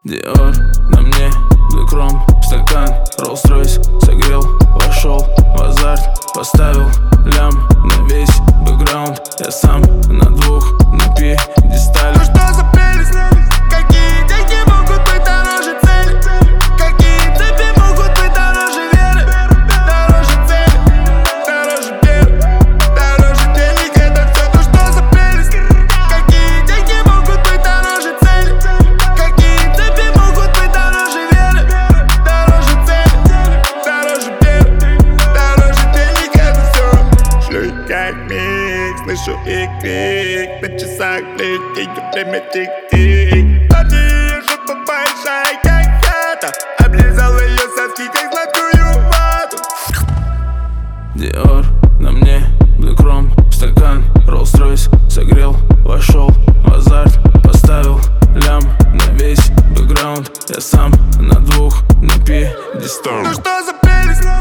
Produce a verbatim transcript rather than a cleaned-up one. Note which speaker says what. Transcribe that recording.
Speaker 1: Диор на мне, Black Rom, стакан, Rolls-Royce согрел, вошел в азарт, поставил лям на весь бэкграунд. Я сам на двух, на пьедестале.
Speaker 2: Ну что за прелесть? Какие деньги могут быть дороже цели? Какие цепи могут быть дороже веры? Дороже цели, дороже веры, дороже денег, это все. Ну что за прелесть? Какие деньги могут быть дороже цели? Какие цепи могут быть дороже веры? Дороже цели, дороже веры, дороже денег, это все. Шлю их как микс, слышу их крик. На часах блик, ее время тик-тик. Плати, жопа большая, как хата. Облизал ее соски, как сладкую вату.
Speaker 1: Диор на мне, Black Rom, стакан, Rolls-Royce согрел, вошел в азарт, поставил лям на весь бэкграунд. Я сам на двух, на пьедестале.
Speaker 2: Ну что за прелесть?